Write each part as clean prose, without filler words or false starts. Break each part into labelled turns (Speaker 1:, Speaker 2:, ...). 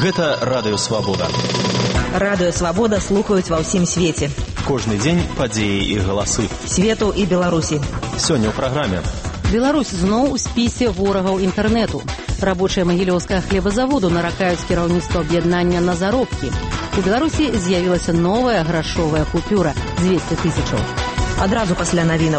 Speaker 1: Гэта Радыё Свабода.
Speaker 2: Радыё Свабода слухаюць ва ўсім свеце.
Speaker 1: Кожны дзень падзеі і галасы.
Speaker 2: Свету і Беларусі.
Speaker 1: Сёння ў праграме.
Speaker 3: Беларусь зноў у спісе ворагаў інтэрнэту. Рабочыя магілёўскага хлебазаводу наракаюць кіраўніцтва аб'яднання на заробкі. У Беларусі з'явілася новая грашовая купюра – 200 тысячаў.
Speaker 2: Адразу пасля навінаў.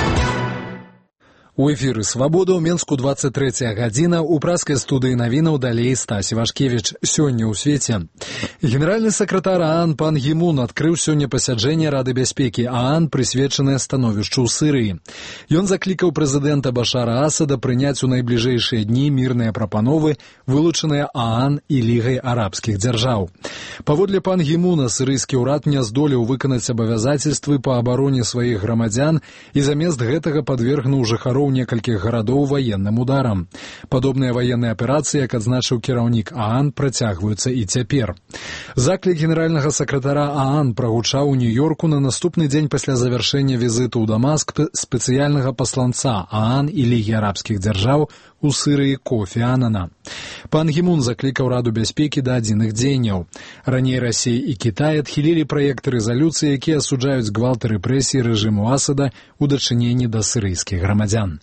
Speaker 4: У эфіры «Свабода» ў Менску 23 гадзіна, у праскай студыі навінаў далей Стась Івашкевіч. Сёння ў свеце. Генеральны сакратар ААН Пан Гі Мун адкрыў сёння пасяджэнне Рады бяспекі ААН, прысвечанае становішчу ў Сырыі. Ён заклікаў прэзідэнта Башара Асада прыняць у найбліжэйшыя дні мірныя прапановы, вылучаныя ААН і Лігай арабскіх дзяржаў. Паводле Пан Гі Муна, сырыйскі ўрад не здолеў выканаць абавязацельствы па абароне сваіх грамадзян і замест гэтага падвергнуў жыхароў некалькіх гарадоў ваенным ударам. Падобныя ваенныя аперацыі, як адзначыў кіраўнік ААН, працягваюцца і цяпер. Заклік генеральнага сакратара ААН прагучаў у Нью-Йорку на наступны дзень пасля завяршэння візіту ў Дамаск спецыяльнага пасланца ААН і Лігі арабскіх дзяржаў у Сырыі Кофі Анана. Пан Гі Мун заклікаў Раду бяспекі да адзіных дзеянняў. Раней Расія і Кітай адхілілі праект рэзалюцыі, якія асуджаюць гвалт і рэпрэсіі рэжыму Асада ў дачыненні да сырыйскіх грамадзян.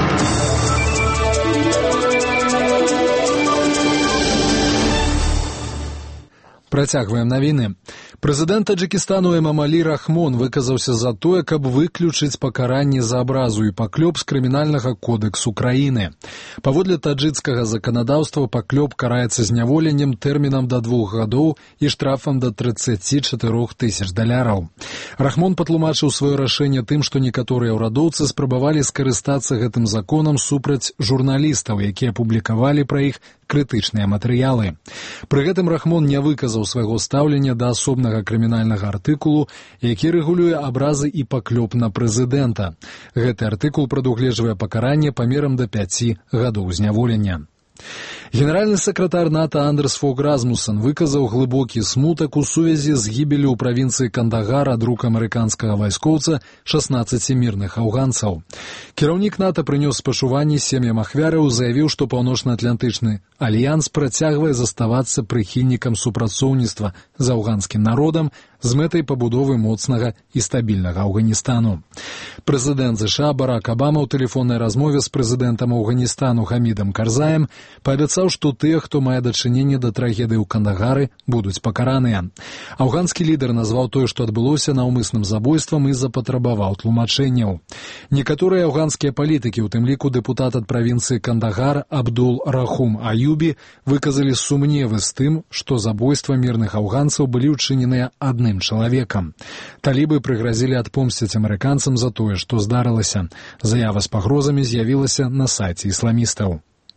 Speaker 4: Працягваем навіны. Прэзідэнт Таджыкістану Эмамалі Рахмон выказаўся за тое, каб выключыць пакаранне за абразу і паклёп з крымінальнага кодэксу краіны. Паводле таджыкскага заканадаўства паклёп караецца зняволеннем тэрмінам да 2 гадоў і штрафам да $34 тысяч. Рахмон патлумачыў сваё рашэнне тым, што некаторыя ўрадоўцы спрабавалі скарыстацца гэтым законам супраць журналістаў, якія публікавалі пра іх крытычныя матэрыялы. Пры гэтым Рахмон не выказаў свайго стаўлення да асобнага крымінальнага артыкулу, які рэгулюе абразы і паклёп на прэзідэнта. Гэты артыкул прадугледжвае пакаранне памерам да 5 гадоў зняволення. Генеральны сакратар НАТО Андерс Фог Расмуссен выказаў глыбокі смутак у сувязі з гібеллю ў правінцыі Кандагар ад рук амерыканскага вайскоўца 16 мірных афганцаў. Кіраўнік НАТО прынёс спачуванні сем'ям ахвяраў, заявіў, што Паўночна-Атлантычны альянс працягвае заставацца прыхільнікам супрацоўніцтва з афганскім народам з мэтай пабудовы моцнага і стабільнага Афганістану. Прэзідэнт США Барак Абама ў тэлефоннай размове з прэзідэнтам Афганістану Хамідам Карзаем паабяцаў, што тыя, хто мае дачыненне да трагедыі ў Кандагары, будуць пакараныя. Афганскі лідар назваў тое, што адбылося, наўмысным забойствам і запатрабаваў тлумачэнняў. Некаторыя афганскія палітыкі, у тым ліку дэпутат ад правінцыі Кандагар Абдул Рахум Аюбі, выказалі сумневы з тым, што забойства мірных афганцаў былі ўчыненыя адным чалавекам. Талібы прыгразілі адпомсціць амерыканцам за тое, што здарылася. Заява з пагрозамі з'явілася на сайце ісламістаў.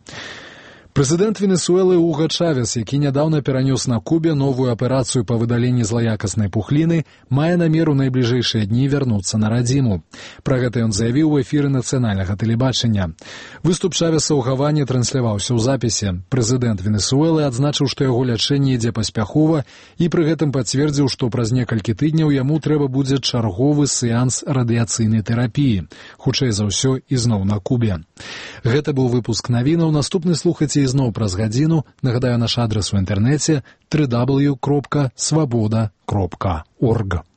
Speaker 4: Прэзідэнт Венесуэлы Уго Чавес, які нядаўна перанёс на Кубе новую аперацыю па выдаленні злаякаснай пухліны, мае намер у найбліжэйшыя дні вярнуцца на радзіму. Пра гэта ён заявіў у эфіры нацыянальнага тэлебачання. Выступ Чавеса ў Гаване трансляваўся ў запісе. Прэзідэнт Венесуэлы адзначыў, што яго лячэнне ідзе паспяхова і пры гэтым пацвердзіў, што праз некалькі тыдняў яму трэба будзе чарговы сеанс радыяцыйнай тэрапіі. Хутчэй за ўсё ізноў на Кубе. Гэта быў выпуск навінаў. Наступны слухайце ізноў праз гадзіну. Нагадаю, наш адрас у інтэрнэце www.swaboda.org.